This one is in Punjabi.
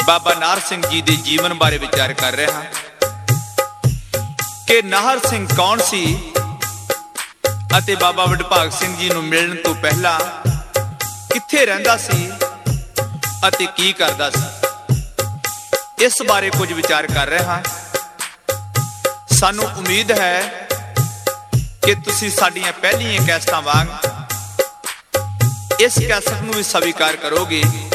ਬਾਬਾ ਨਾਹਰ ਸਿੰਘ ਜੀ ਦੇ ਜੀਵਨ ਬਾਰੇ ਵਿਚਾਰ ਕਰ ਰਹੇ ਹਾਂ ਕਿ ਨਾਹਰ ਸਿੰਘ ਕੌਣ ਸੀ ਅਤੇ ਬਾਬਾ ਵਡਭਾਗ ਸਿੰਘ ਜੀ ਨੂੰ ਮਿਲਣ ਤੋਂ ਪਹਿਲਾਂ ਕਿੱਥੇ ਰਹਿੰਦਾ ਸੀ ਅਤੇ ਕੀ ਕਰਦਾ ਸੀ। ਇਸ ਬਾਰੇ ਕੁਝ ਵਿਚਾਰ ਕਰ ਰਹੇ ਹਾਂ। ਸਾਨੂੰ ਉਮੀਦ ਹੈ ਕਿ ਤੁਸੀਂ ਸਾਡੀਆਂ ਪਹਿਲੀਆਂ ਕੈਸਟਾਂ ਵਾਂਗ ਇਸ ਕੈਸਟ ਨੂੰ ਵੀ ਸਵੀਕਾਰ ਕਰੋਗੇ